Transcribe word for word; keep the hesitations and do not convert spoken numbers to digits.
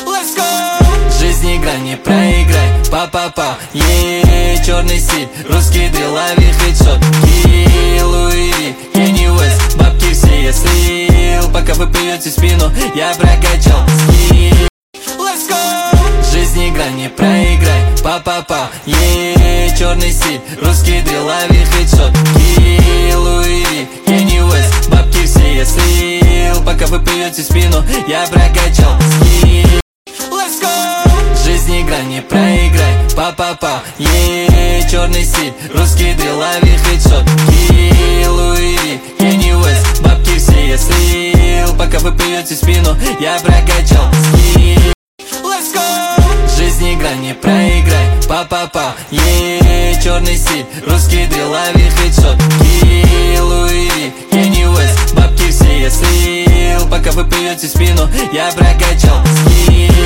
Let's go! Жизнь игра, не проиграй, па-па-па. Е, черный стиль, русский дрил, лови хедшот. Ки, Луи Ви, Кенни Уэст, бабки все я слил. Пока вы плюете в спину, я прокачал скилл. Let's go! Жизнь игра, не проиграй, па-па-па. Е, черный стиль, русский дрил, лови хедшот. Ки, Луи Ви, Кенни Уэст, бабки все я слил. Пока вы плюете в спину, я прокачал скилл. Let's go! Жизнь игра, не проиграй, па-па-па. Е, черный стиль, русский дрил, лови хедшот. Ки, Луи Ви, Кенни Уэст, бабки все я слил. Пока вы плюете в спину, я прокачал скилл. Let's go! Жизнь игра, не проиграй, па-па-па. Е, черный стиль, русский дрил, лови хедшот. Ки, Луи Ви, Кенни Уэст, бабки все я слил. Пока вы плюете в спину, я прокачал скилл.